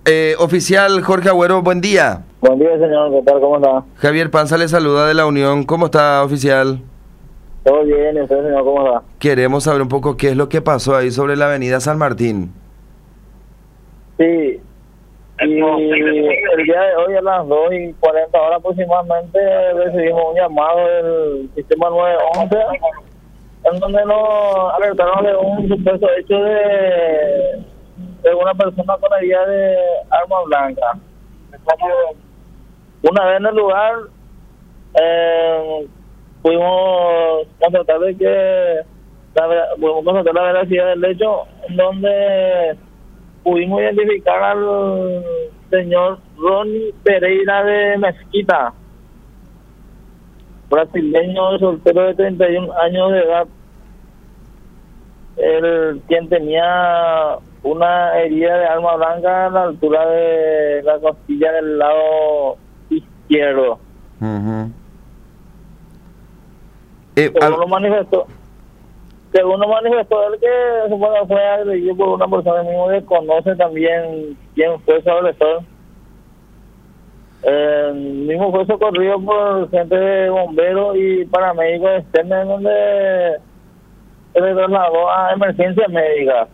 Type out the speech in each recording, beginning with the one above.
Oficial Jorge Agüero, buen día. Buen día, señor. ¿Qué tal? ¿Cómo está? Javier Panza le saluda de la Unión. ¿Cómo está, oficial? Todo bien. ¿Y usted, señor? ¿Cómo está? Queremos saber un poco qué es lo que pasó ahí sobre la avenida San Martín. Sí. Y el día de hoy a las 2:40 aproximadamente recibimos un llamado del sistema 911 en donde nos alertaron de un supuesto hecho de una persona con herida de arma blanca. Una vez en el lugar pudimos constatar de que pudimos constatar la veracidad del hecho, en donde pudimos identificar al señor Ronnie Pereira de Mezquita, brasileño soltero de 31 años de edad, quien tenía una herida de arma blanca a la altura de la costilla del lado izquierdo. Según lo manifestó él, que supongo fue agredido por una persona mismo que conoce también quién fue su agresor. Mismo fue socorrido por gente de bomberos y paramédicos externos, en donde se le trasladó a emergencia médica.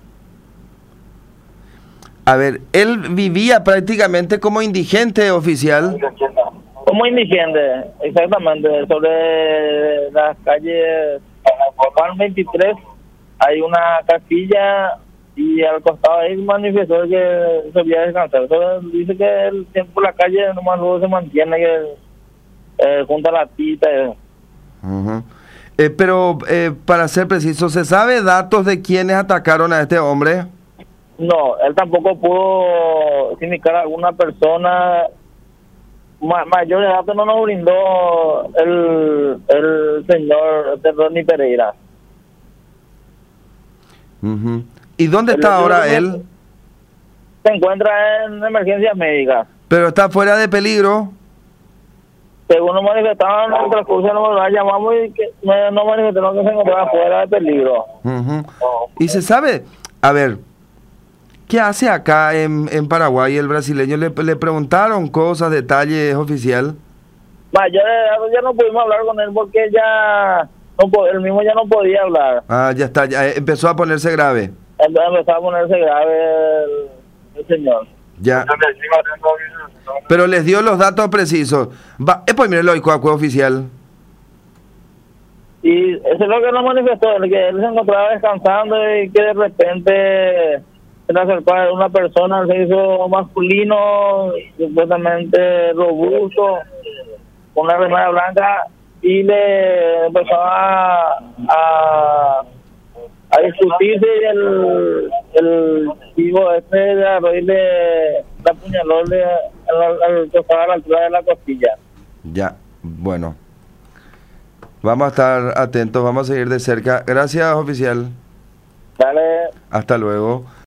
A ver, él vivía prácticamente como indigente, oficial. Como indigente, exactamente, sobre las calles Juan 23 hay una capilla y al costado ahí manifestó que se había descansar. Solo dice que el tiempo en la calle nomás luego se mantiene, que junto a la tita. Pero para ser preciso, ¿se sabe datos de quienes atacaron a este hombre? No, él tampoco pudo indicar a alguna persona. Mayor de datos no nos brindó el señor Ronnie Pereira. ¿Y dónde está ahora él? Se encuentra en emergencia médica. ¿Pero está fuera de peligro? Según nos manifestaban en el transcurso, nos llamamos y que no manifestaron que se encontraba fuera de peligro. ¿Y se sabe? A ver, ¿qué hace acá en Paraguay el brasileño? ¿Le preguntaron cosas, detalles, oficial? Ya no pudimos hablar con él porque él mismo ya no podía hablar. Ya está, ya empezó a ponerse grave. Empezó a ponerse grave el señor. Ya. Pero les dio los datos precisos. Pues mire lo oficial. Y eso es lo que nos manifestó, que él se encontraba descansando y que de repente se le acercó a una persona, se hizo masculino, supuestamente robusto, con una remera blanca, y le empezó a discutirse, y el tipo este de arroyo le apuñaló al costado a la altura de la costilla. Ya, bueno. Vamos a estar atentos, vamos a seguir de cerca. Gracias, oficial. Dale. Hasta luego.